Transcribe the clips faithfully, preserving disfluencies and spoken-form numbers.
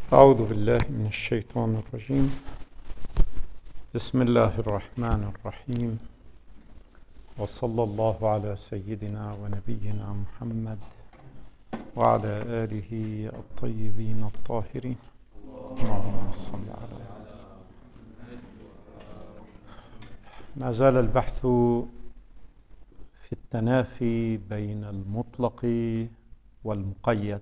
أعوذ بالله من الشيطان الرجيم. بسم الله الرحمن الرحيم، وصلى الله على سيدنا ونبينا محمد وعلى آله الطيبين الطاهرين. اللهم صل على. ما زال البحث في التنافي بين المطلق والمقيد،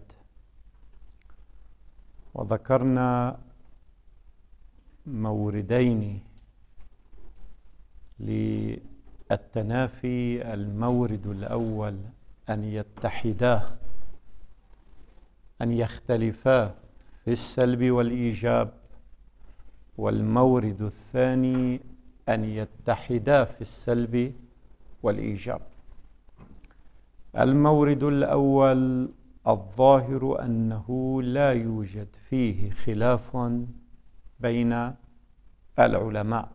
وذكرنا موردين للتنافي. المورد الأول أن يتحدا، أن يختلفا في السلب والإيجاب، والمورد الثاني أن يتحدا في السلب والإيجاب. المورد الأول الظاهر أنه لا يوجد فيه خلاف بين العلماء،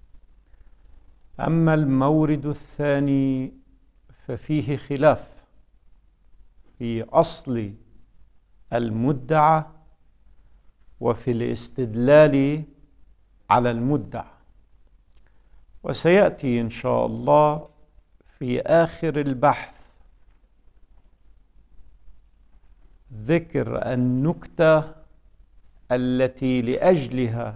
أما المورد الثاني ففيه خلاف في أصل المدعى وفي الاستدلال على المدعى، وسيأتي إن شاء الله في آخر البحث ذكر النكتة التي لأجلها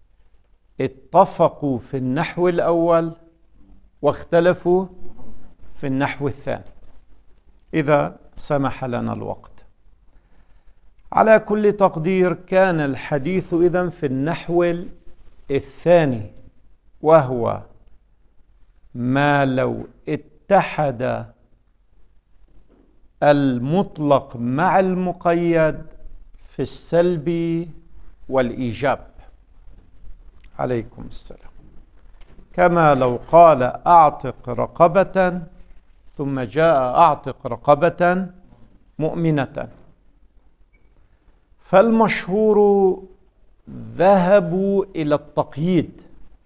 اتفقوا في النحو الأول واختلفوا في النحو الثاني، إذا سمح لنا الوقت. على كل تقدير كان الحديث إذن في النحو الثاني، وهو ما لو اتحد المطلق مع المقيد في السلب والإيجاب. عليكم السلام. كما لو قال أعتق رقبة ثم جاء أعتق رقبة مؤمنة، فالمشهور ذهبوا إلى التقييد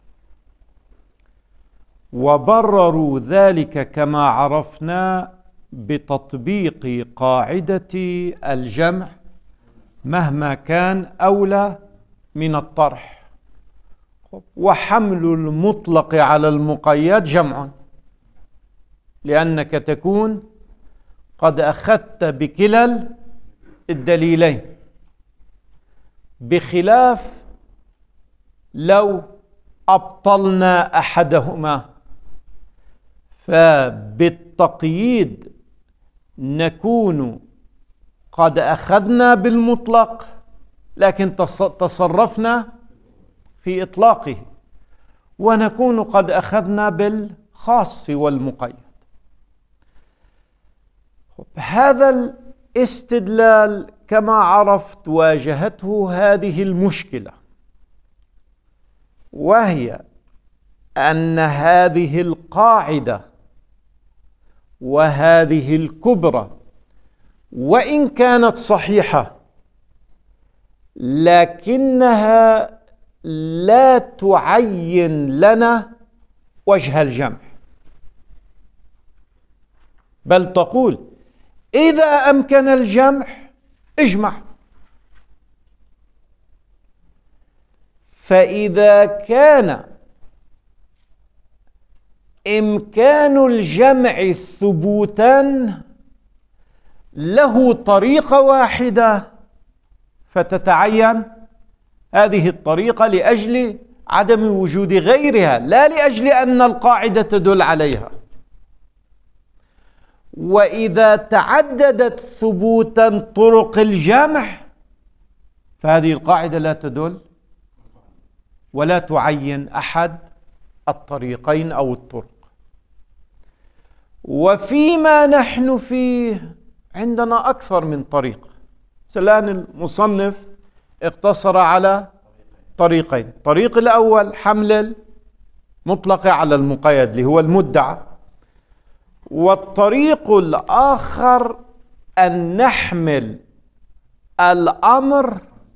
وبرروا ذلك كما عرفنا بتطبيق قاعدة الجمع مهما كان أولى من الطرح، وحمل المطلق على المقيد جمع، لأنك تكون قد أخذت بكلا الدليلين، بخلاف لو أبطلنا أحدهما، فبالتقييد نكون قد أخذنا بالمطلق لكن تصرفنا في إطلاقه، ونكون قد أخذنا بالخاص والمقيد. هذا الاستدلال كما عرفت واجهته هذه المشكلة، وهي أن هذه القاعدة وهذه الكبرى وإن كانت صحيحة لكنها لا تعين لنا وجه الجمع، بل تقول إذا أمكن الجمع اجمع. فإذا كان إمكان الجمع ثبوتا له طريقة واحدة، فتتعين هذه الطريقة لأجل عدم وجود غيرها، لا لأجل أن القاعدة تدل عليها. وإذا تعددت ثبوتا طرق الجمع فهذه القاعدة لا تدل ولا تعين أحد الطريقين أو الطرق. وفيما نحن فيه عندنا أكثر من طريق. الآن المصنف اقتصر على طريقين: الطريق الأول حمل المطلق على المقيد اللي هو المدعى، والطريق الآخر أن نحمل الأمر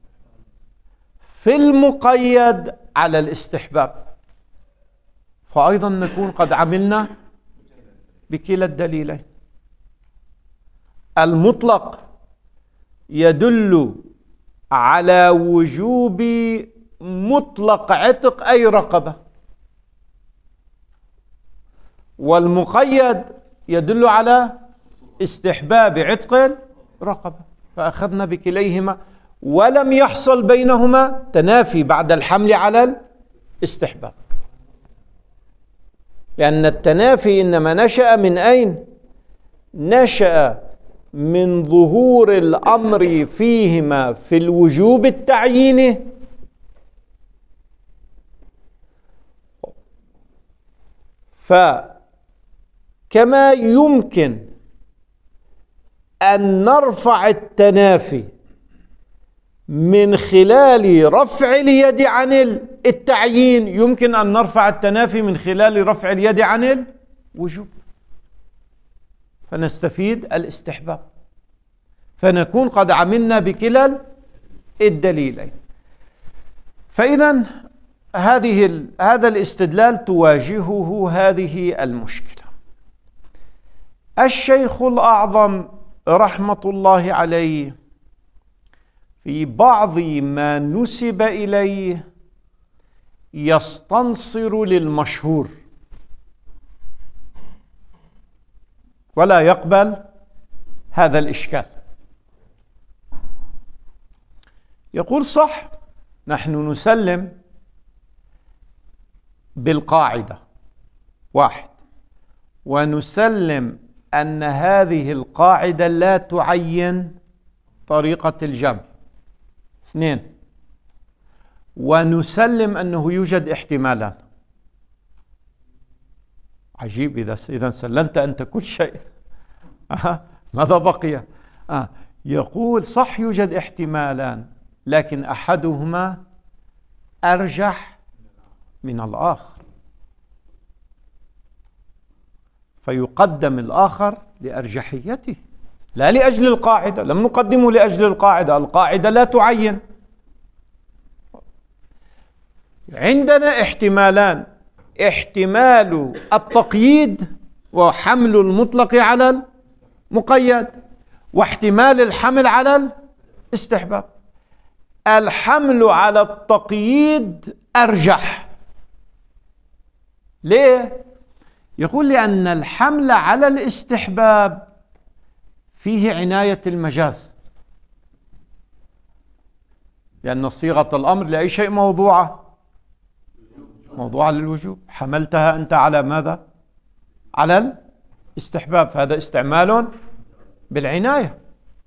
في المقيد على الاستحباب، فأيضا نكون قد عملنا بكلا الدليلين. المطلق يدل على وجوب مطلق عتق أي رقبة، والمقيد يدل على استحباب عتق الرقبة، فأخذنا بكليهما ولم يحصل بينهما تنافي بعد الحمل على الاستحباب، لأن التنافي إنما نشأ من أين؟ نشأ من ظهور الأمر فيهما في الوجوب التعييني فكما يمكن أن نرفع التنافي من خلال رفع اليد عن التعيين، يمكن أن نرفع التنافي من خلال رفع اليد عن الوجوب، فنستفيد الاستحباب، فنكون قد عملنا بكلا الدليلين. فإذا هذه هذا الاستدلال تواجهه هذه المشكلة. الشيخ الأعظم رحمة الله عليه في بعض ما نسب إليه يستنصر للمشهور ولا يقبل هذا الإشكال. يقول صح، نحن نسلم بالقاعدة واحد، ونسلم أن هذه القاعدة لا تعين طريقة الجمع. اثنين، ونسلم أنه يوجد احتمالان. عجيب، إذا إذا سلمت أنت كل شيء أه. ماذا بقي؟ أه. يقول صح يوجد احتمالان، لكن أحدهما أرجح من الآخر، فيقدم الآخر لأرجحيته لا لأجل القاعدة. لم نقدمه لأجل القاعدة، القاعدة لا تعين. عندنا احتمالان، احتمال التقييد وحمل المطلق على المقيد، واحتمال الحمل على الاستحباب. الحمل على التقييد أرجح. ليه؟ يقول لأن الحمل على الاستحباب فيه عناية المجاز، لأن صيغة الأمر لأي شيء موضوعة موضوعة للوجوب. حملتها أنت على ماذا؟ على الاستحباب، فهذا استعمال بالعناية.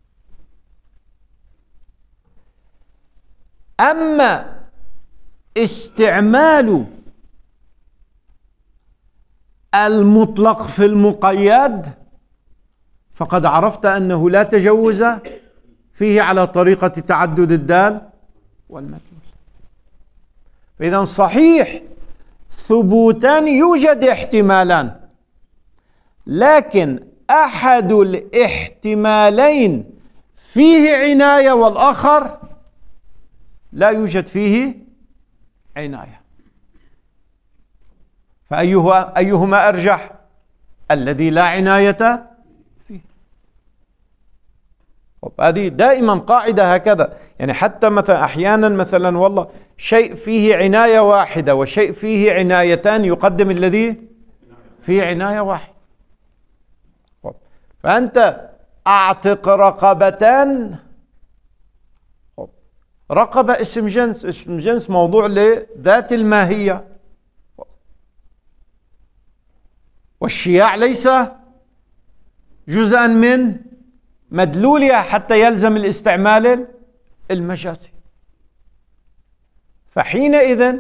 أما استعمال المطلق في المقيد فقد عرفت أنه لا تجوز فيه على طريقة تعدد الدال والمدلول. فإذا صحيح ثبوتان يوجد احتمالان، لكن أحد الاحتمالين فيه عناية والآخر لا يوجد فيه عناية، فأيها أيهما أرجح؟ الذي لا عناية فيه. هذه دائما قاعدة هكذا، يعني حتى مثلا أحيانا مثلا والله شيء فيه عناية واحدة وشيء فيه عنايتان، يقدم الذي فيه عناية واحدة. فأنت أعتق رقبتان، رقبة اسم جنس، اسم جنس موضوع لذات الماهية، والشياع ليس جزءا من مدلولها حتى يلزم الاستعمال المجازي. فحينئذ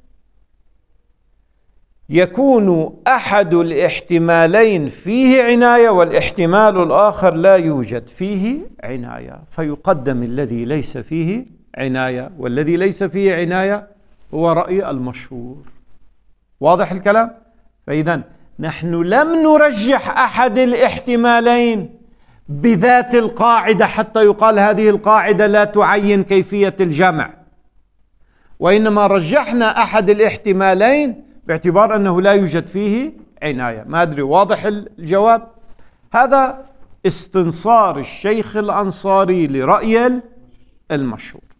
يكون أحد الاحتمالين فيه عناية والاحتمال الآخر لا يوجد فيه عناية، فيقدم الذي ليس فيه عناية، والذي ليس فيه عناية هو رأي المشهور. واضح الكلام؟ فإذا نحن لم نرجح أحد الاحتمالين بذات القاعدة حتى يقال هذه القاعدة لا تعين كيفية الجمع، وإنما رجحنا أحد الاحتمالين باعتبار أنه لا يوجد فيه عناية. ما أدري واضح الجواب؟ هذا استنصار الشيخ الأنصاري لرأي المشهور.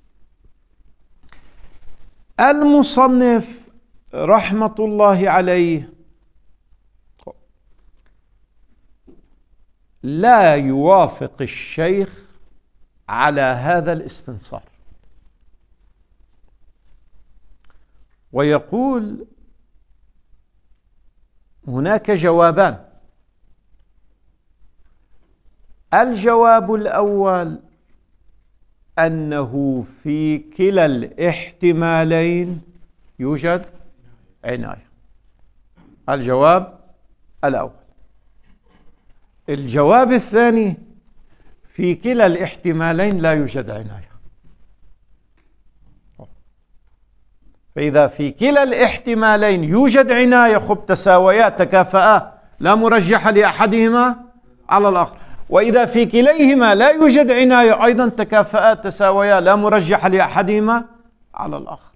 المصنف رحمة الله عليه لا يوافق الشيخ على هذا الاستنصار، ويقول هناك جوابان. الجواب الأول أنه في كلا الاحتمالين يوجد عناية. الجواب الأول. الجواب الثاني في كلا الاحتمالين لا يوجد عناية. فإذا في كلا الاحتمالين يوجد عناية خب تساويا تكافأا لا مرجح لأحدهما على الآخر، وإذا في كليهما لا يوجد عناية أيضا تكافأا تساويا لا مرجح لأحدهما على الآخر.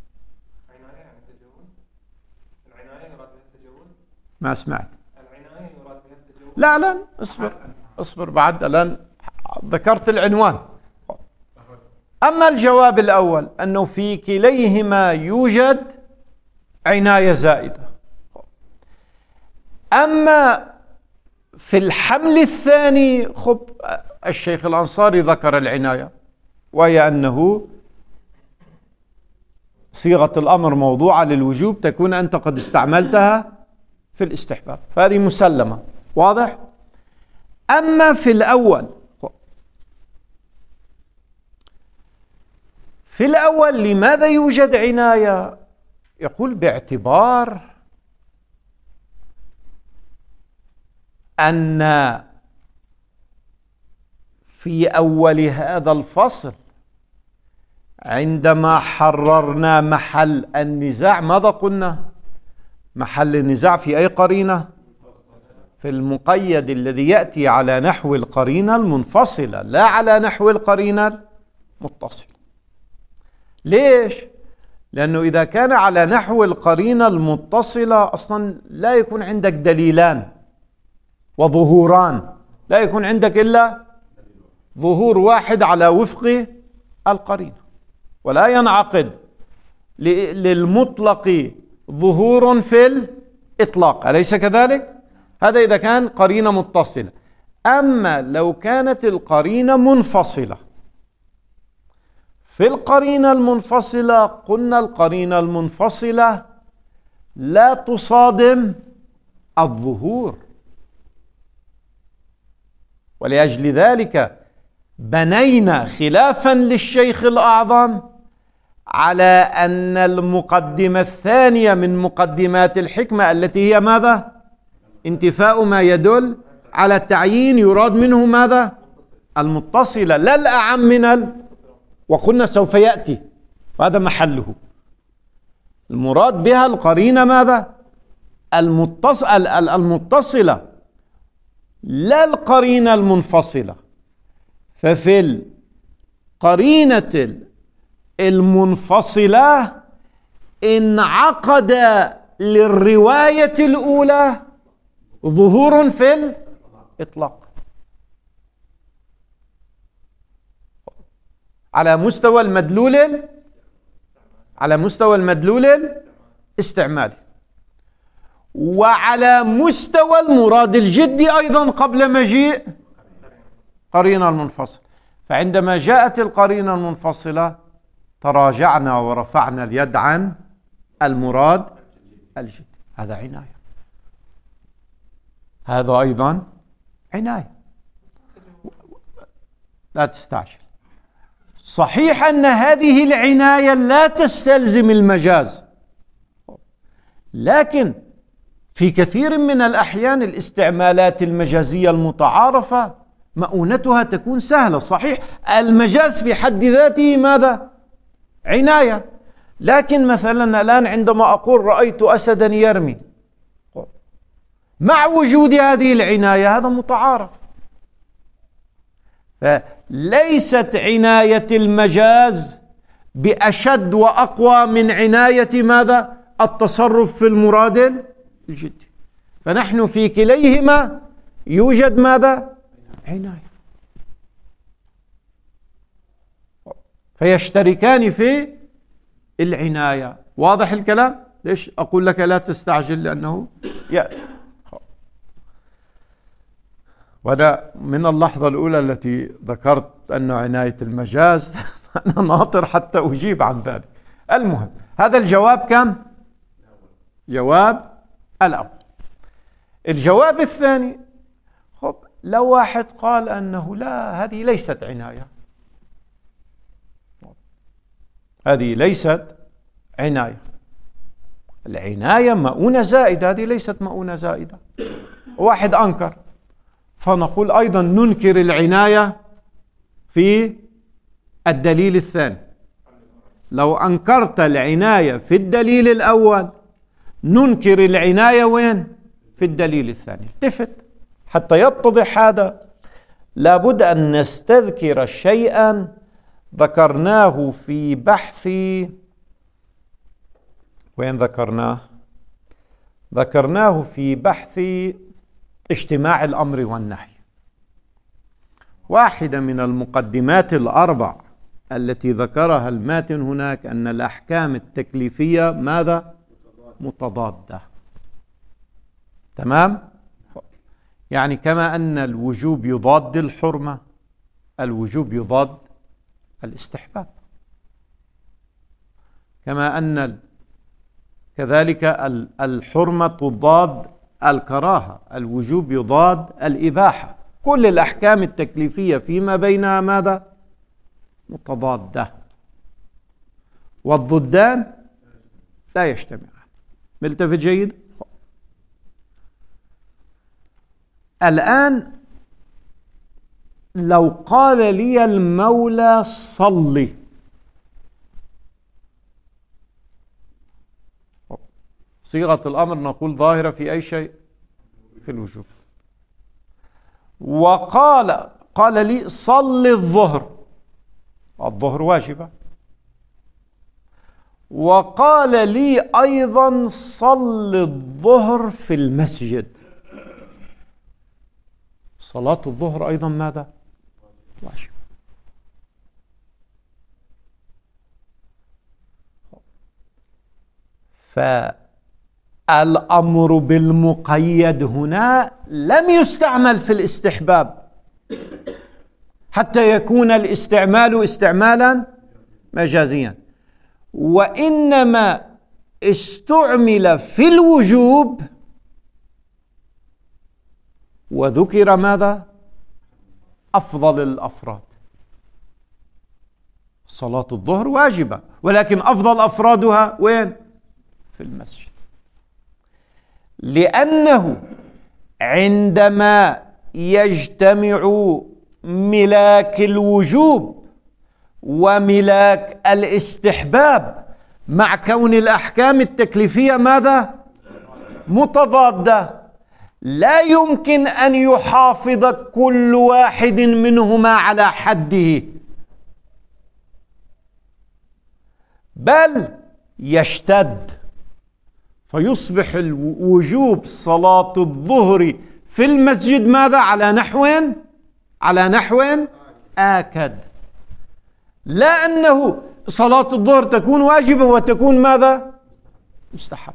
ما سمعت. لا لا اصبر اصبر بعد الآن ذكرت العنوان. أما الجواب الأول أنه في كليهما يوجد عناية زائدة. أما في الحمل الثاني خب الشيخ الأنصاري ذكر العناية، وهي أنه صيغة الأمر موضوعة للوجوب تكون أنت قد استعملتها في الاستحباب، فهذه مسلمة. واضح؟ أما في الأول في الأول لماذا يوجد عناية؟ يقول باعتبار أن في أول هذا الفصل عندما حررنا محل النزاع ماذا قلنا؟ محل النزاع في أي قرينة؟ في المقيد الذي يأتي على نحو القرينة المنفصلة لا على نحو القرينة المتصلة. ليش؟ لأنه إذا كان على نحو القرينة المتصلة أصلا لا يكون عندك دليلان وظهوران، لا يكون عندك إلا ظهور واحد على وفق القرينة، ولا ينعقد للمطلق ظهور في الإطلاق، أليس كذلك؟ هذا إذا كان قرينة متصلة. أما لو كانت القرينة منفصلة، في القرينة المنفصلة قلنا القرينة المنفصلة لا تصادم الظهور، ولأجل ذلك بنينا خلافا للشيخ الأعظم على أن المقدمة الثانية من مقدمات الحكمة التي هي ماذا؟ انتفاء ما يدل على التعيين يراد منه ماذا؟ المتصلة لا الأعم من ال... وقلنا سوف يأتي وهذا محله. المراد بها القرينة ماذا؟ المتص... المتصلة لا القرينة المنفصلة. ففي القرينة المنفصلة انعقد للرواية الأولى ظهور في الإطلاق على مستوى المدلول على مستوى المدلول الاستعمالي، وعلى مستوى المراد الجدي أيضا قبل مجيء قرينة المنفصل. فعندما جاءت القرينة المنفصلة تراجعنا ورفعنا اليد عن المراد الجدي. هذا عناية، هذا أيضا عناية. لا تستعجل. صحيح أن هذه العناية لا تستلزم المجاز، لكن في كثير من الأحيان الاستعمالات المجازية المتعارفة مؤونتها تكون سهلة. صحيح المجاز في حد ذاته ماذا؟ عناية. لكن مثلا الآن عندما أقول رأيت أسدا يرمي، مع وجود هذه العناية هذا متعارف. فليست عناية المجاز بأشد وأقوى من عناية ماذا؟ التصرف في المراد الجدي. فنحن في كليهما يوجد ماذا؟ عناية. فيشتركان في العناية. واضح الكلام؟ ليش أقول لك لا تستعجل؟ لأنه يأتي. وأنا من اللحظة الأولى التي ذكرت أن عناية المجاز أنا ناطر حتى أجيب عن ذلك. المهم، هذا الجواب كم؟ جواب الأول. الجواب الثاني، خب لو واحد قال أنه لا، هذه ليست عناية، هذه ليست عناية، العناية مؤونة زائدة، هذه ليست مؤونة زائدة، واحد أنكر، فنقول أيضا ننكر العناية في الدليل الثاني. لو أنكرت العناية في الدليل الأول ننكر العناية وين؟ في الدليل الثاني. التفت حتى يتضح هذا، لابد أن نستذكر شيئا ذكرناه في بحث، وين ذكرناه؟ ذكرناه في بحث اجتماع الأمر والنهي. واحدة من المقدمات الأربع التي ذكرها الماتن هناك أن الأحكام التكليفية ماذا؟ متضادة. تمام؟ يعني كما أن الوجوب يضاد الحرمة، الوجوب يضاد الاستحباب، كما أن كذلك الحرمة تضاد الكراهة، الوجوب يضاد الإباحة. كل الأحكام التكليفية فيما بينها ماذا؟ متضادة، والضدان لا يجتمعان. ملتفت جيد؟ الآن لو قال لي المولى صلي، صيغة الأمر نقول ظاهرة في أي شيء؟ في الوجوب. وقال قال لي صل الظهر، الظهر واجبة. وقال لي أيضا صل الظهر في المسجد، صلاة الظهر أيضا ماذا؟ واجب. فالأمر بالمقيد هنا لم يستعمل في الاستحباب حتى يكون الاستعمال استعمالا مجازيا، وإنما استعمل في الوجوب وذكر ماذا؟ أفضل الأفراد. صلاة الظهر واجبة، ولكن أفضل أفرادها وين؟ في المسجد. لأنه عندما يجتمع ملاك الوجوب وملاك الاستحباب مع كون الأحكام التكليفية ماذا؟ متضادة، لا يمكن أن يحافظ كل واحد منهما على حده، بل يشتد، فيصبح الوجوب صلاة الظهر في المسجد ماذا؟ على نحو على نحو آكد، لا أنه صلاة الظهر تكون واجبة وتكون ماذا؟ مستحب.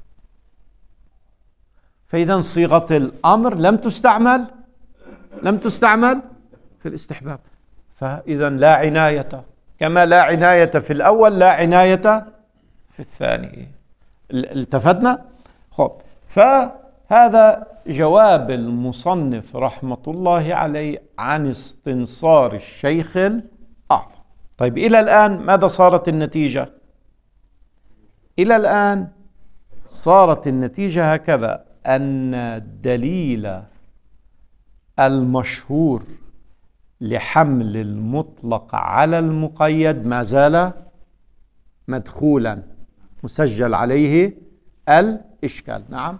فإذا صيغة الأمر لم تستعمل لم تستعمل في الاستحباب، فإذا لا عناية، كما لا عناية في الأول لا عناية في الثاني. التفتنا؟ خب، فهذا جواب المصنف رحمة الله عليه عن استنصار الشيخ الأعظم. طيب إلى الآن ماذا صارت النتيجة؟ إلى الآن صارت النتيجة هكذا، أن الدليل المشهور لحمل المطلق على المقيد ما زال مدخولا، مسجل عليه الإشكال. نعم.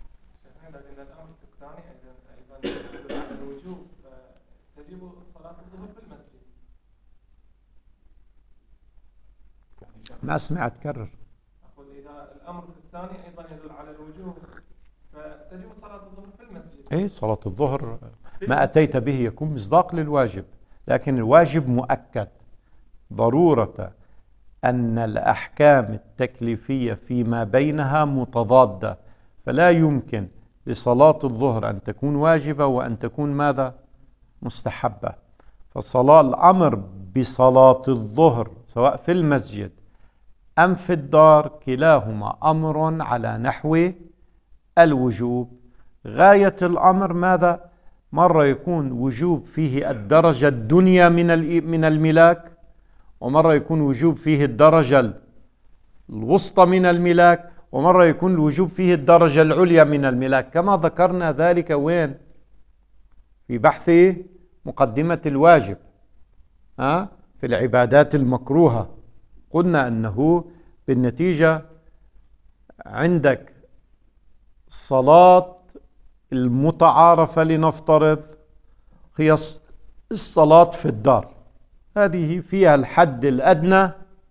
ما سمعت كرر. أقول إذا الأمر في الثاني أيضا يدل على الوجوب فتجب صلاة الظهر في المسجد. إيه، صلاة الظهر ما أتيت به يكون مصداق للواجب، لكن الواجب مؤكد، ضرورة أن الأحكام التكليفية فيما بينها متضادة، فلا يمكن لصلاة الظهر أن تكون واجبة وأن تكون ماذا؟ مستحبة. فالصلاة الأمر بصلاة الظهر سواء في المسجد أم في الدار كلاهما أمر على نحو الوجوب. غاية الأمر ماذا؟ مرة يكون وجوب فيه الدرجة الدنيا من من الملاك، ومرة يكون وجوب فيه الدرجة الوسطى من الملاك، ومرة يكون الوجوب فيه الدرجة العليا من الملاك، كما ذكرنا ذلك وين؟ في بحث مقدمة الواجب أه؟ في العبادات المكروهة. قلنا أنه بالنتيجة عندك الصلاة المتعارفة لنفترض هي الصلاة في الدار، هذه فيها الحد الأدنى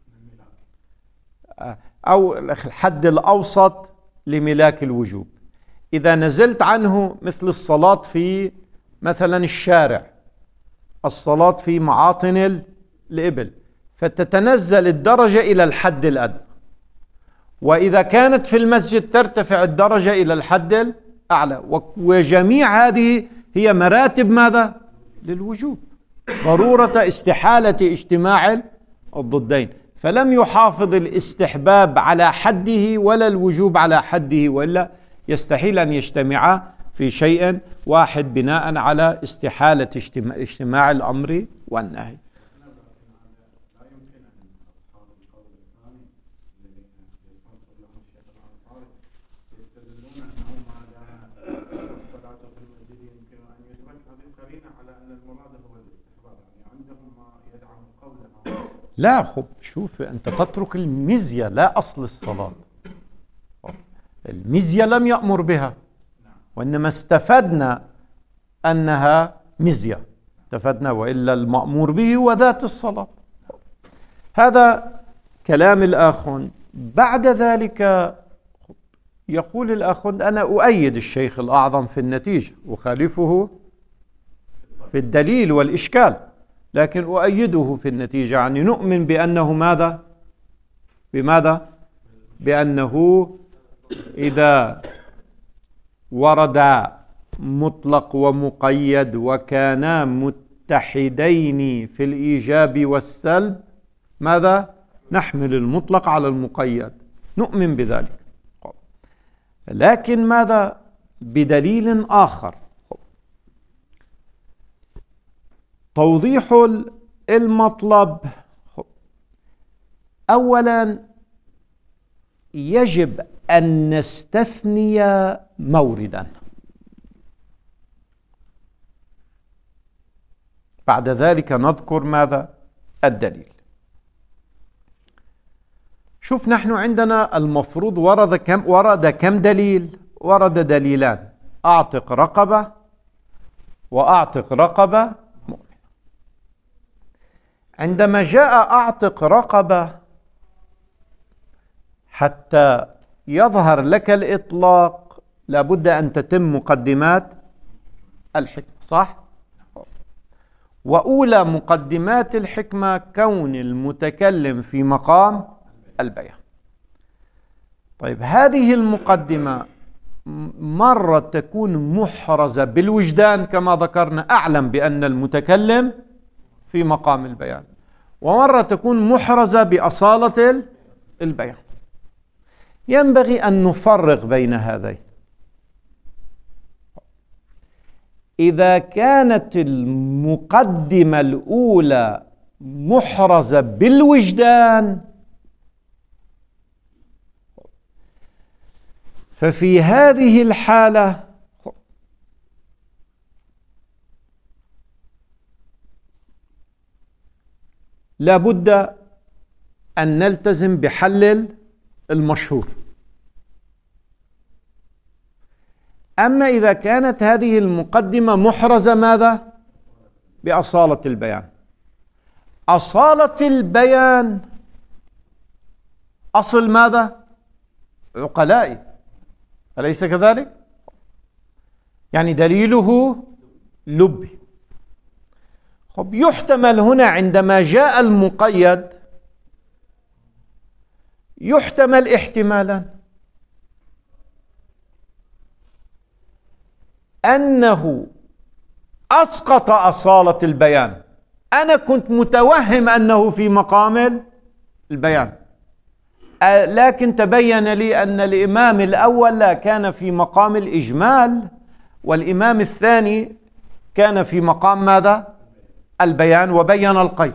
أو الحد الأوسط لملاك الوجوب. إذا نزلت عنه مثل الصلاة في مثلا الشارع، الصلاة في معاطن الإبل، فتتنزل الدرجة إلى الحد الأدنى، وإذا كانت في المسجد ترتفع الدرجة إلى الحد الأعلى. وجميع هذه هي مراتب ماذا؟ للوجوب، ضرورة استحالة اجتماع الضدين، فلم يحافظ الاستحباب على حده ولا الوجوب على حده، وإلا يستحيل أن يجتمعا في شيء واحد بناء على استحالة اجتماع, اجتماع الأمر والنهي. لا خب شوف، أنت تترك المزية لا أصل الصلاة. المزية لم يأمر بها، وإنما استفدنا أنها مزية، استفدنا، وإلا المأمور به وذات الصلاة. هذا كلام الآخون. بعد ذلك يقول الآخون: أنا أؤيد الشيخ الأعظم في النتيجة، أخالفه في الدليل والإشكال، لكن أؤيده في النتيجة. يعني نؤمن بأنه ماذا؟ بماذا؟ بأنه إذا ورد مطلق ومقيد وكانا متحدين في الإيجاب والسلب، ماذا؟ نحمل المطلق على المقيد، نؤمن بذلك. لكن ماذا؟ بدليل آخر. توضيح المطلب: أولا يجب أن نستثني موردا، بعد ذلك نذكر ماذا؟ الدليل. شوف، نحن عندنا المفروض ورد كم ورد كم دليل؟ ورد دليلان: أعتق رقبة وأعتق رقبة مؤمنة. عندما جاء أعتق رقبة، حتى يظهر لك الإطلاق لابد أن تتم مقدمات الحكمة، صح؟ وأولى مقدمات الحكمة كون المتكلم في مقام البيان. طيب، هذه المقدمة مرة تكون محرزة بالوجدان كما ذكرنا، أعلم بأن المتكلم في مقام البيان، ومرة تكون محرزة بأصالة البيان. ينبغي أن نفرق بين هذين. إذا كانت المقدمة الأولى محرزة بالوجدان، ففي هذه الحالة لابد أن نلتزم بحل المشهور. أما إذا كانت هذه المقدمة محرزة ماذا؟ بأصالة البيان. أصالة البيان أصل ماذا؟ عقلائي، أليس كذلك؟ يعني دليله لبي. خب، يحتمل هنا عندما جاء المقيد يحتمل احتمالا أنه أسقط أصالة البيان. أنا كنت متوهم أنه في مقام البيان، لكن تبين لي أن الإمام الأول لا، كان في مقام الإجمال، والإمام الثاني كان في مقام ماذا؟ البيان، وبين القيد.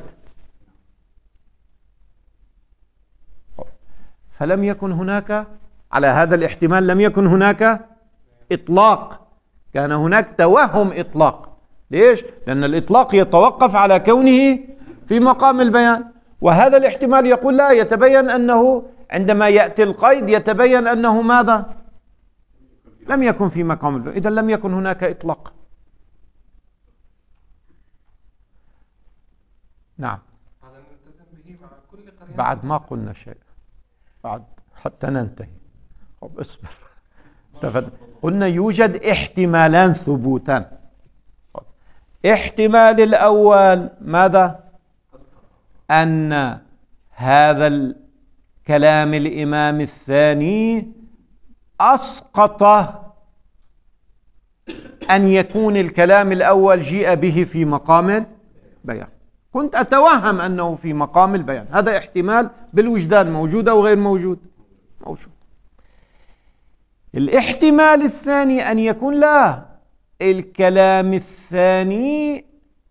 فلم يكن هناك، على هذا الاحتمال لم يكن هناك إطلاق، كان هناك توهم إطلاق. ليش؟ لأن الإطلاق يتوقف على كونه في مقام البيان، وهذا الاحتمال يقول لا، يتبين أنه عندما يأتي القيد يتبين أنه ماذا؟ لم يكن في مقام البيان، إذن لم يكن هناك إطلاق. نعم، هذا نلتزم به مع كل قرينة. بعد ما قلنا شيء، بعد حتى ننتهي. طب اصبر. قلنا يوجد احتمالان ثبوتان. احتمال الأول ماذا؟ أن هذا الكلام الإمام الثاني أسقط أن يكون الكلام الأول جيء به في مقام البيان. كنت أتوهم أنه في مقام البيان، هذا احتمال بالوجدان، موجود أو غير موجود؟ موجود. الاحتمال الثاني أن يكون لا، الكلام الثاني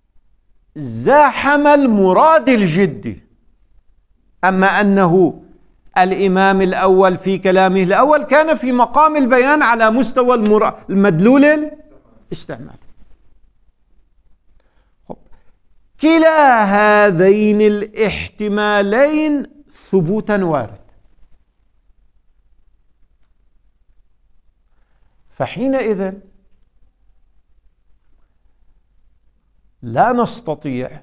زاحم المراد الجدي. أما أنه الإمام الأول في كلامه الأول كان في مقام البيان على مستوى المدلول الاستعمال. كلا هذين الاحتمالين ثبوتا وارد، فحينئذ لا نستطيع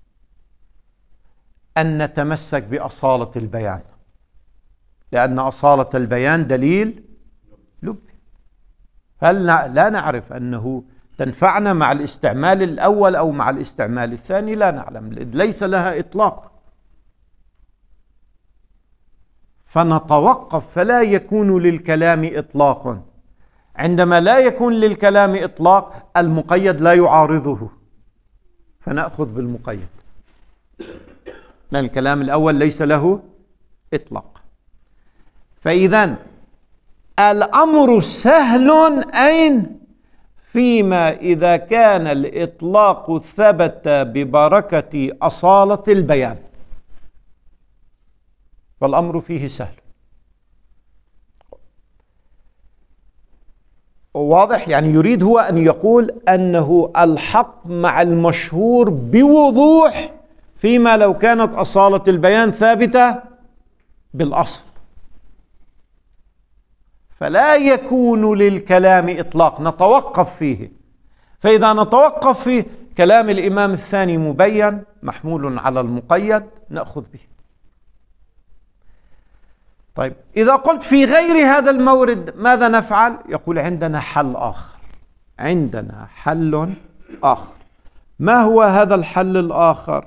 أن نتمسك بأصالة البيان، لأن أصالة البيان دليل لبي. هل لا نعرف أنه تنفعنا مع الاستعمال الأول أو مع الاستعمال الثاني؟ لا نعلم، ليس لها إطلاق، فنتوقف. فلا يكون للكلام إطلاق. عندما لا يكون للكلام إطلاق المقيد لا يعارضه، فنأخذ بالمقيد، لأن الكلام الأول ليس له إطلاق. فإذن الأمر سهل أين؟ فيما إذا كان الإطلاق ثبت ببركة أصالة البيان، فالأمر فيه سهل. واضح؟ يعني يريد هو أن يقول أنه الحق مع المشهور بوضوح فيما لو كانت أصالة البيان ثابتة بالأصل، فلا يكون للكلام إطلاق، نتوقف فيه. فإذا نتوقف فيه كلام الإمام الثاني مبين محمول على المقيد نأخذ به. طيب إذا قلت في غير هذا المورد ماذا نفعل؟ يقول عندنا حل آخر، عندنا حل آخر. ما هو هذا الحل الآخر؟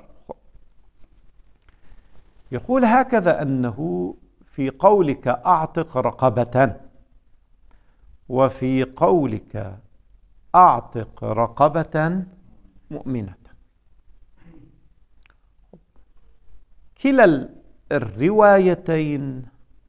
يقول هكذا، أنه في قولك أعتق رقبة وفي قولك أعتق رقبة مؤمنة، كلا الروايتين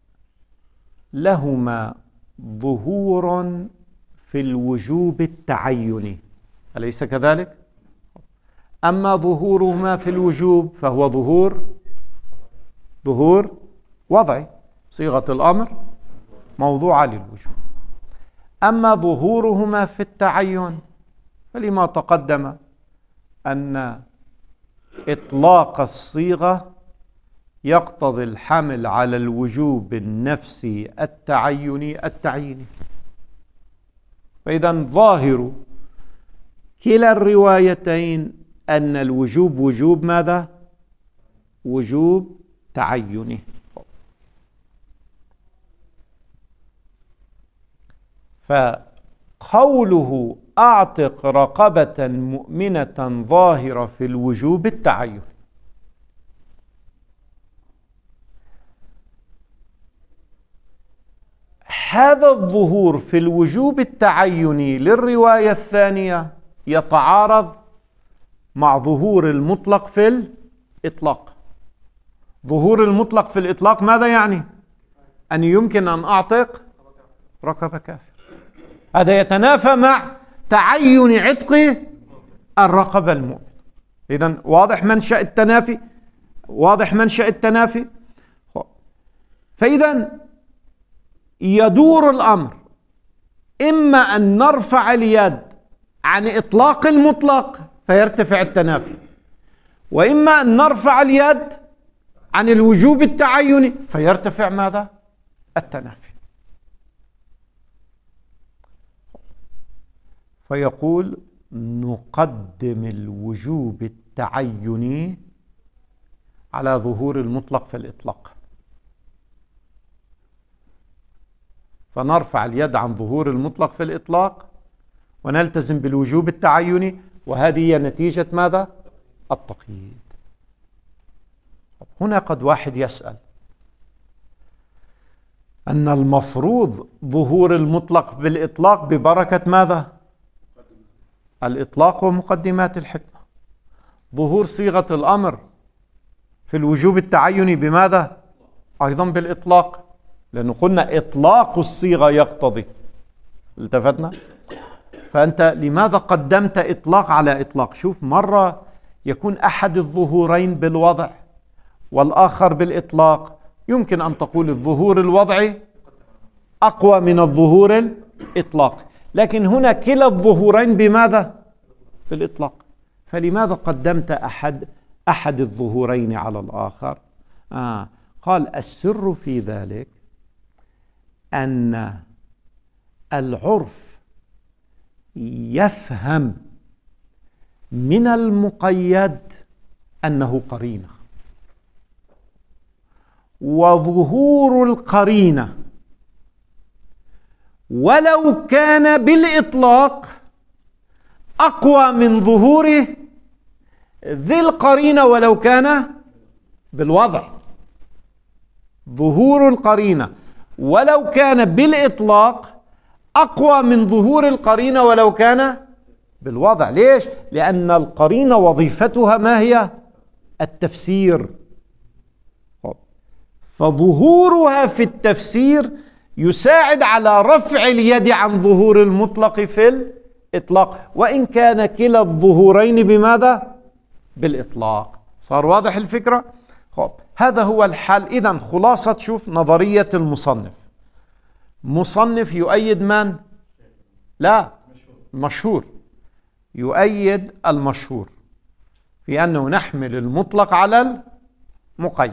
لهما ظهور في الوجوب التعيني، أليس كذلك؟ أما ظهورهما في الوجوب فهو ظهور ظهور وضعي، صيغة الأمر موضوعة للوجوب. أما ظهورهما في التعين فلما تقدم أن إطلاق الصيغة يقتضي الحمل على الوجوب النفسي التعيني التعييني. فإذا ظاهر كلا الروايتين أن الوجوب وجوب ماذا؟ وجوب تعيني. فقوله أعتق رقبة مؤمنة ظاهرة في الوجوب التعين، هذا الظهور في الوجوب التعيني للرواية الثانية يتعارض مع ظهور المطلق في الإطلاق. ظهور المطلق في الإطلاق ماذا يعني؟ أن يمكن أن أعتق رقبة كافر. هذا يتنافى مع تعين عتق الرقبة المؤمن. إذن واضح منشأ التنافي، واضح منشأ التنافي. فإذا يدور الأمر إما أن نرفع اليد عن إطلاق المطلق فيرتفع التنافي، وإما أن نرفع اليد عن الوجوب التعيني فيرتفع ماذا؟ التنافي. فيقول نقدم الوجوب التعيني على ظهور المطلق في الإطلاق، فنرفع اليد عن ظهور المطلق في الإطلاق ونلتزم بالوجوب التعيني، وهذه هي نتيجة ماذا؟ التقييد. هنا قد واحد يسأل أن المفروض ظهور المطلق بالإطلاق ببركة ماذا؟ الإطلاق ومقدمات الحكمة. ظهور صيغة الأمر في الوجوب التعيني بماذا؟ أيضا بالإطلاق، لأنه قلنا إطلاق الصيغة يقتضي. التفتنا؟ فأنت لماذا قدمت إطلاق على إطلاق؟ شوف، مرة يكون أحد الظهورين بالوضع والآخر بالإطلاق. يمكن أن تقول الظهور الوضعي أقوى من الظهور الإطلاق، لكن هنا كلا الظهورين بماذا؟ بالإطلاق. فلماذا قدمت أحد أحد الظهورين على الآخر؟ آه. قال السر في ذلك أن العرف يفهم من المقيد أنه قرينة، وظهور القرينة ولو كان بالإطلاق أقوى من ظهور ذي القرينة ولو كان بالوضع. ظهور القرينة ولو كان بالإطلاق أقوى من ظهور القرينة ولو كان بالوضع. ليش؟ لأن القرينة وظيفتها ما هي؟ التفسير. فظهورها في التفسير يساعد على رفع اليد عن ظهور المطلق في الإطلاق، وإن كان كلا الظهورين بماذا؟ بالإطلاق. صار واضح الفكرة؟ خب. هذا هو الحل. إذن خلاصة شوف نظرية المصنف. مصنف يؤيد من؟ لا، مشهور. يؤيد المشهور في أنه نحمل المطلق على المقيد،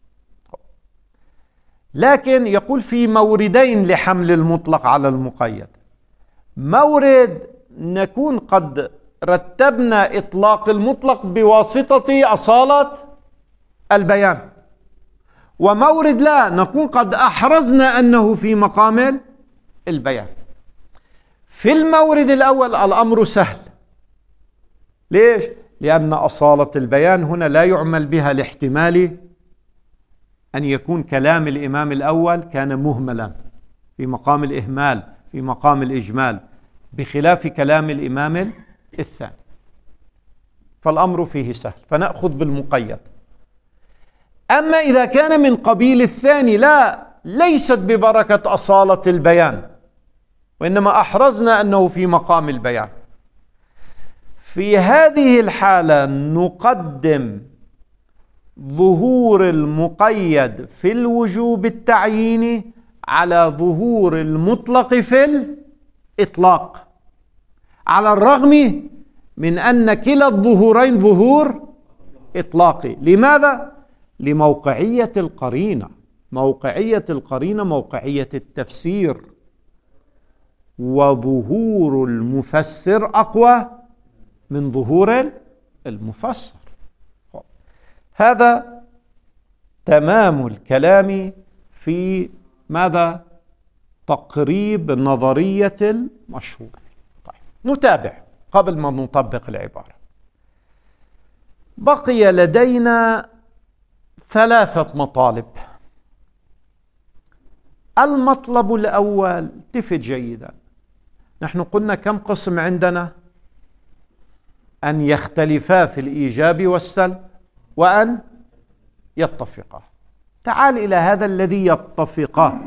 لكن يقول في موردين لحمل المطلق على المقيد. مورد نكون قد رتبنا إطلاق المطلق بواسطة أصالة البيان، ومورد لا نكون قد أحرزنا أنه في مقام البيان. في المورد الأول الأمر سهل. ليش؟ لأن أصالة البيان هنا لا يعمل بها لاحتمال أن يكون كلام الإمام الأول كان مهملا في مقام الإهمال في مقام الإجمال، بخلاف كلام الإمام الثاني. فالأمر فيه سهل، فنأخذ بالمقيد. أما إذا كان من قبيل الثاني لا، ليست ببركة أصالة البيان، وإنما أحرزنا أنه في مقام البيان. في هذه الحالة نقدم ظهور المقيد في الوجوب التعييني على ظهور المطلق في الإطلاق، على الرغم من أن كلا الظهورين ظهور إطلاقي. لماذا؟ لموقعية القرينة. موقعية القرينة موقعية التفسير، وظهور المفسر أقوى من ظهور المفسر. هذا تمام الكلام في ماذا؟ تقريب نظرية المشهور. طيب نتابع قبل ما نطبق العبارة. بقي لدينا ثلاثة مطالب. المطلب الأول، التفت جيدا، نحن قلنا كم قسم عندنا؟ أن يختلفا في الإيجاب والسلب وأن يتفقا. تعال إلى هذا الذي يتفقا.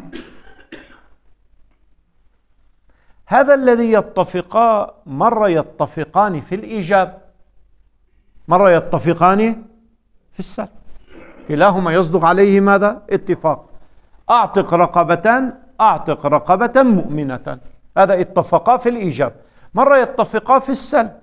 هذا الذي يتفقا مرة يتفقان في الإيجاب، مرة يتفقان في السلب، كلاهما يصدق عليه ماذا؟ اتفاق. أعتق رقبة، أعتق رقبة مؤمنة، هذا اتفقا في الإيجاب. مرة يتفقا في السلب،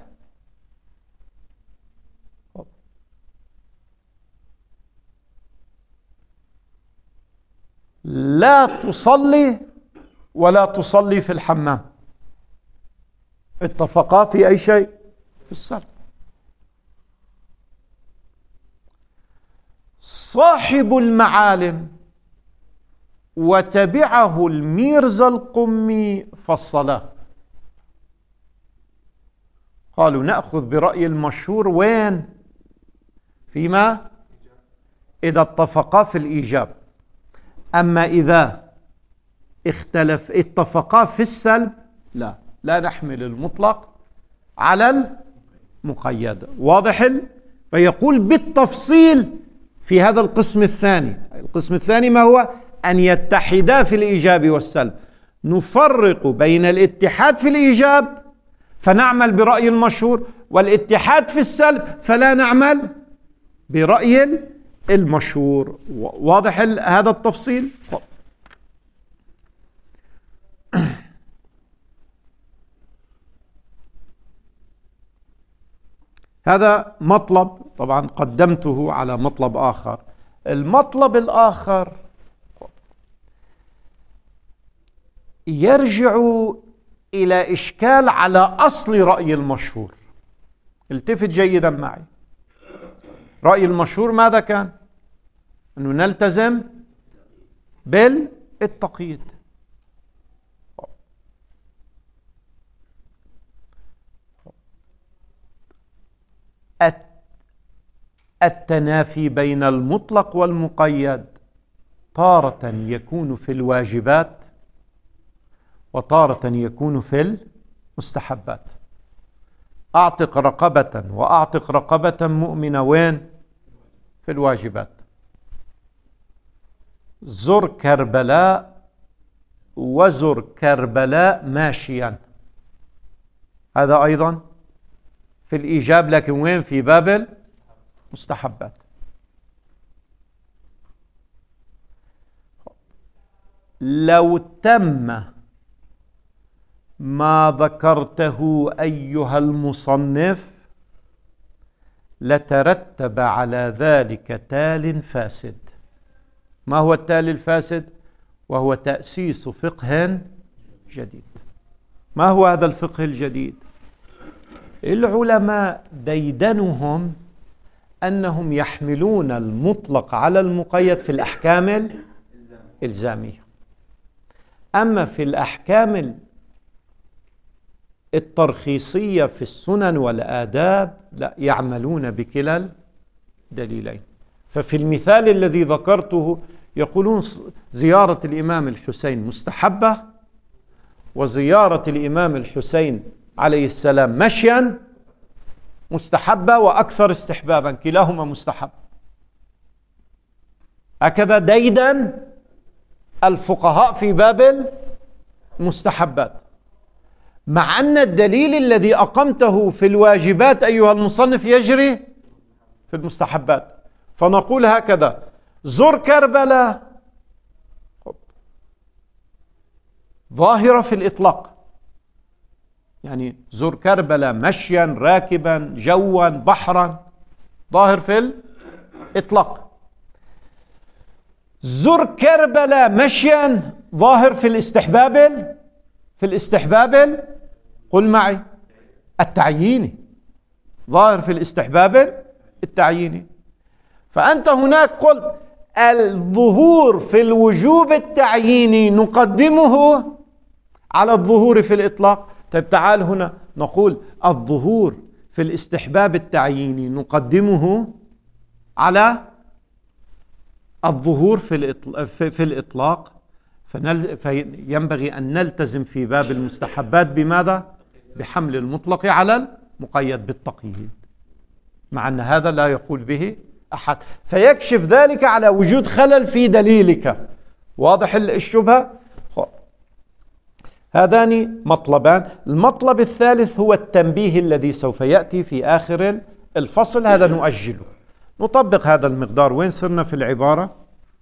لا تصلي ولا تصلي في الحمام، اتفقا في أي شيء؟ في السلب. صاحب المعالم وتبعه الميرزا القمي فالصلاة، قالوا نأخذ برأي المشهور وين؟ فيما إذا اتفقا في الإيجاب. أما إذا اختلف اتفقا في السلب لا لا نحمل المطلق على المقيد. واضح؟ فيقول بالتفصيل في هذا القسم الثاني. القسم الثاني ما هو؟ أن يتحدا في الإيجاب والسلب. نفرق بين الاتحاد في الإيجاب فنعمل برأي المشهور، والاتحاد في السلب فلا نعمل برأي المشهور. واضح هذا التفصيل؟ هذا مطلب، طبعا قدمته على مطلب آخر. المطلب الآخر يرجع إلى إشكال على أصل رأي المشهور. التفت جيدا معي. رأي المشهور ماذا كان؟ أنه نلتزم بالتقييد. التنافي بين المطلق والمقيد تارة يكون في الواجبات وتارة يكون في المستحبات. أعتق رقبة وأعتق رقبة مؤمنة وين؟ في الواجبات. زر كربلاء وزر كربلاء ماشيا، هذا أيضا في الإيجاب، لكن وين؟ في باب المستحبات. لو تم ما ذكرته أيها المصنف لترتب على ذلك تال فاسد. ما هو التال الفاسد؟ وهو تأسيس فقه جديد. ما هو هذا الفقه الجديد؟ العلماء ديدنهم أنهم يحملون المطلق على المقيد في الأحكام الإلزامية، أما في الأحكام الترخيصية في السنن والآداب لا، يعملون بكلا الدليلين. ففي المثال الذي ذكرته يقولون زيارة الإمام الحسين مستحبة، وزيارة الإمام الحسين عليه السلام مشيا مستحبة وأكثر استحبابا، كلاهما مستحب. هكذا ديدن الفقهاء في باب المستحبات، مع أن الدليل الذي أقمته في الواجبات أيها المصنف يجري في المستحبات. فنقول هكذا: زر كربلاء ظاهرة في الإطلاق، يعني زر كربلاء مشيا راكبا جوا بحرا، ظاهر في الإطلاق. زر كربلاء مشيا ظاهر في الاستحباب، في الاستحباب قل معي التعييني، ظاهر في الاستحباب التعييني. فأنت هناك قلت الظهور في الوجوب التعييني نقدمه على الظهور في الإطلاق. طيب تعال هنا نقول الظهور في الاستحباب التعييني نقدمه على الظهور في الإطلاق. في الإطلاق فنل... فينبغي أن نلتزم في باب المستحبات بماذا؟ بحمل المطلق على المقيد بالتقييد، مع أن هذا لا يقول به أحد، فيكشف ذلك على وجود خلل في دليلك. واضح الشبهة؟ هذان مطلبان. المطلب الثالث هو التنبيه الذي سوف يأتي في آخر الفصل، هذا نؤجله. نطبق هذا المقدار. وين صرنا في العبارة؟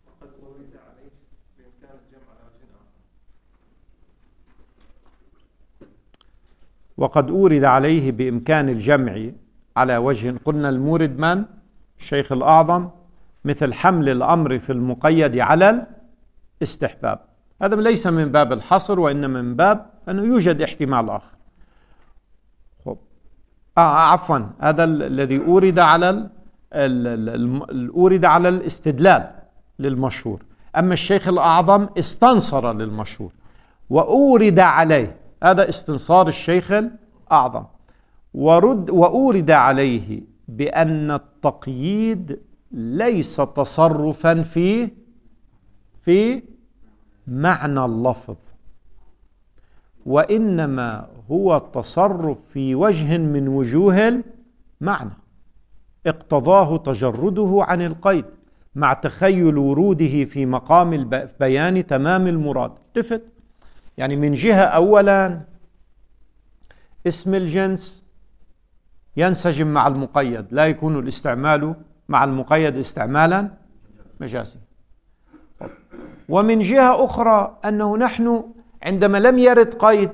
وقد أورد عليه بإمكان الجمع على وجه. قلنا المورد من؟ الشيخ الأعظم. مثل حمل الأمر في المقيد على الاستحباب. هذا ليس من باب الحصر، وإنما من باب أنه يوجد احتمال آخر. خب. آه عفوا، هذا الذي أورد على أورد على الاستدلال للمشهور. أما الشيخ الأعظم استنصر للمشهور وأورد عليه، هذا استنصار الشيخ الأعظم. ورد وأورد عليه بأن التقييد ليس تصرفا في في معنى اللفظ، وإنما هو تصرف في وجه من وجوه المعنى اقتضاه تجرده عن القيد مع تخيل وروده في مقام البيان تمام المراد. التفت، يعني من جهة أولا اسم الجنس ينسجم مع المقيد، لا يكون الاستعمال مع المقيد استعمالا مجازيا. ومن جهة أخرى أنه نحن عندما لم يرد قيد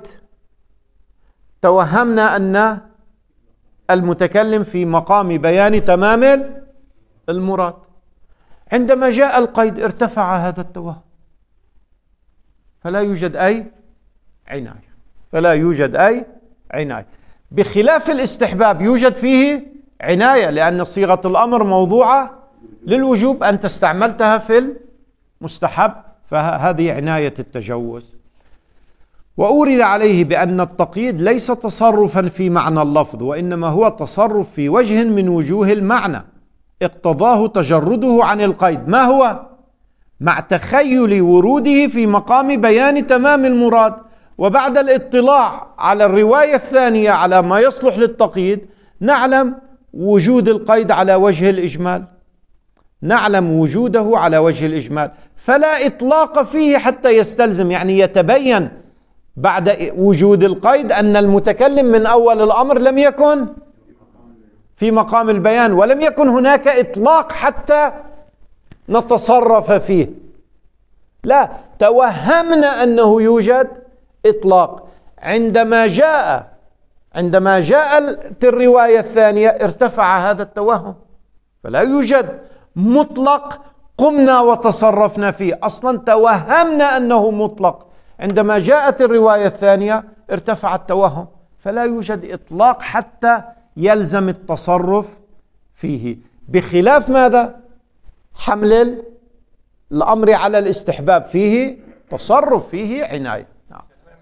توهمنا أن المتكلم في مقام بيان تمام المراد. عندما جاء القيد ارتفع هذا التوهم، فلا يوجد أي عناية فلا يوجد أي عناية بخلاف الاستحباب يوجد فيه عناية، لأن صيغة الأمر موضوعة للوجوب، أنت استعملتها في المستحب، فهذه عناية التجوز. وأورد عليه بأن التقييد ليس تصرفا في معنى اللفظ، وإنما هو تصرف في وجه من وجوه المعنى اقتضاه تجرده عن القيد. ما هو؟ مع تخيل وروده في مقام بيان تمام المراد. وبعد الاطلاع على الرواية الثانية على ما يصلح للتقييد نعلم وجود القيد على وجه الإجمال، نعلم وجوده على وجه الإجمال، فلا إطلاق فيه حتى يستلزم، يعني يتبين بعد وجود القيد أن المتكلم من أول الأمر لم يكن في مقام البيان، ولم يكن هناك إطلاق حتى نتصرف فيه. لا، توهمنا أنه يوجد إطلاق. عندما جاء عندما جاءت الرواية الثانية ارتفع هذا التوهم، فلا يوجد مطلق قمنا وتصرفنا فيه، أصلا توهمنا أنه مطلق. عندما جاءت الرواية الثانية ارتفع التوهم، فلا يوجد إطلاق حتى يلزم التصرف فيه، بخلاف ماذا؟ حمل الأمر على الاستحباب فيه تصرف، فيه عناية. نعم.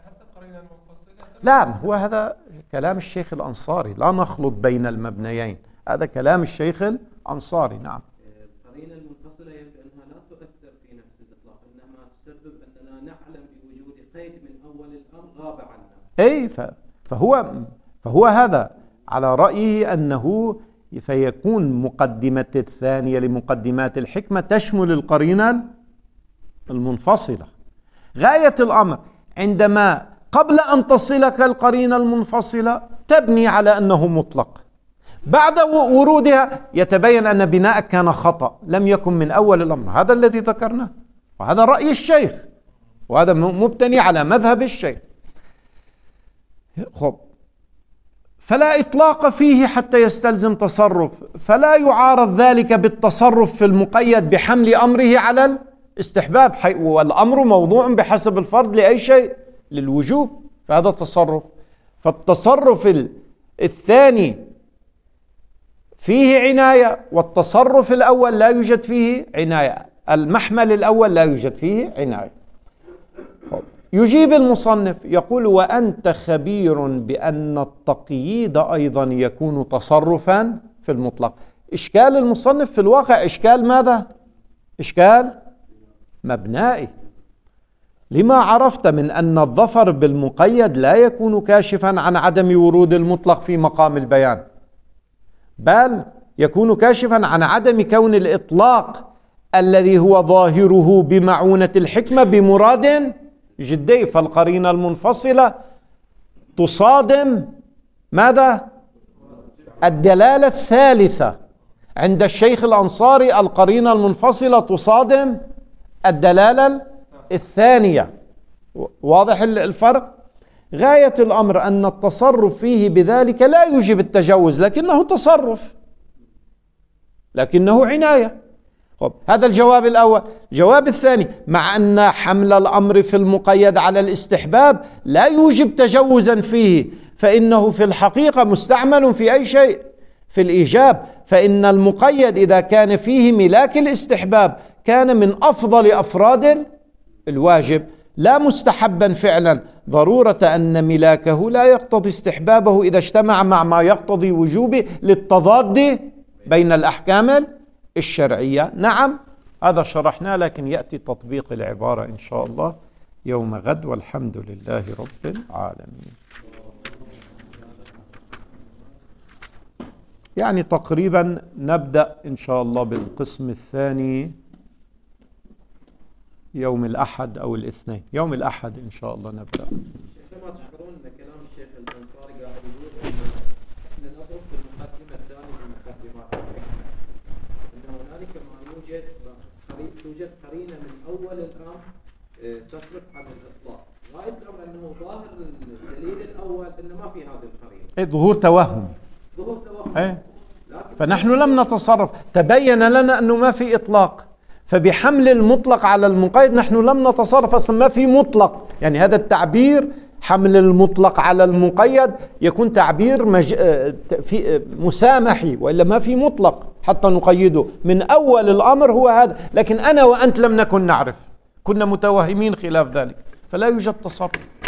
لا، هو هذا كلام الشيخ الأنصاري، لا نخلط بين المبنيين، هذا كلام الشيخ الأنصاري. نعم. القرينة المنفصلة يبدو أنها لا تؤثر في نفس الإطلاق، إنما تسبب أننا نعلم بوجود قيد من أول الأمر غاب عنا. أي فهو فهو هذا على رأيه أنه فيكون مقدمة الثانية لمقدمات الحكمة تشمل القرينة المنفصلة. غاية الأمر عندما قبل أن تصلك القرينة المنفصلة تبني على أنه مطلق، بعد ورودها يتبين أن بناءك كان خطأ، لم يكن من أول الأمر. هذا الذي ذكرناه، وهذا رأي الشيخ، وهذا مبتني على مذهب الشيخ. خب، فلا إطلاق فيه حتى يستلزم تصرف، فلا يعارض ذلك بالتصرف في المقيد بحمل أمره على الاستحباب، والأمر موضوع بحسب الفرض لأي شيء للوجوب، فهذا تصرف. فالتصرف الثاني فيه عناية، والتصرف الأول لا يوجد فيه عناية، المحمل الأول لا يوجد فيه عناية. يجيب المصنف يقول: وأنت خبير بأن التقييد أيضا يكون تصرفا في المطلق. إشكال المصنف في الواقع إشكال ماذا؟ إشكال مبنائي، لما عرفت من أن الظفر بالمقيد لا يكون كاشفا عن عدم ورود المطلق في مقام البيان، بل يكون كاشفا عن عدم كون الإطلاق الذي هو ظاهره بمعونة الحكمة بمراد جدي. فالقرينة المنفصلة تصادم ماذا؟ الدلالة الثالثة. عند الشيخ الأنصاري القرينة المنفصلة تصادم الدلالة الثانية. واضح الفرق؟ غاية الأمر أن التصرف فيه بذلك لا يوجب التجوز، لكنه تصرف، لكنه عناية. طب هذا الجواب الأول. الجواب الثاني: مع أن حمل الأمر في المقيد على الاستحباب لا يوجب تجوزا فيه، فإنه في الحقيقة مستعمل في أي شيء، في الإيجاب، فإن المقيد إذا كان فيه ملاك الاستحباب كان من أفضل أفراد الواجب، لا مستحبا فعلا، ضرورة أن ملاكه لا يقتضي استحبابه إذا اجتمع مع ما يقتضي وجوبه للتضاد بين الأحكام الشرعية. نعم، هذا شرحناه، لكن يأتي تطبيق العبارة إن شاء الله يوم غد، والحمد لله رب العالمين. يعني تقريبا نبدأ إن شاء الله بالقسم الثاني يوم الأحد أو الاثنين. يوم الأحد إن شاء الله نبدأ. كما تشعرون أن كلام الشيخ الأنصاري قاعد يقول أن نضرب في المقدمة الثانية من مقدمات أن هنالك ما يوجد توجد قرينة من أول الأمر تصرف عن الإطلاق. غاية الأمر أنه ظاهر الدليل الأول أن ما في هذه القرينة. إيه، ظهور توهم. ظهور توهم. إيه. فنحن لم نتصرف، تبين لنا أنه ما في إطلاق، فبحمل المطلق على المقيد نحن لم نتصرف، أصلا ما في مطلق. يعني هذا التعبير حمل المطلق على المقيد يكون تعبير مج... في مسامحي، وإلا ما في مطلق حتى نقيده. من أول الأمر هو هذا، لكن أنا وأنت لم نكن نعرف، كنا متوهمين خلاف ذلك، فلا يوجد تصرف.